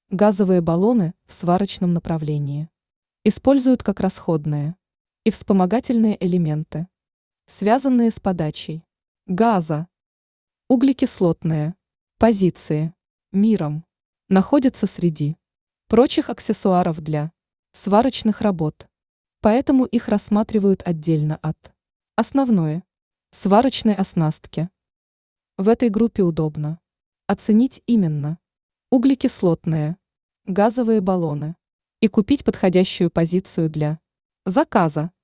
Газовые баллоны в сварочном направлении. Используют как расходные и вспомогательные элементы, связанные с подачей газа. Углекислотные позиции миром находятся среди прочих аксессуаров для сварочных работ, поэтому их рассматривают отдельно от основной сварочной оснастки. В этой группе удобно оценить именно углекислотные газовые баллоны и купить подходящую позицию для заказа.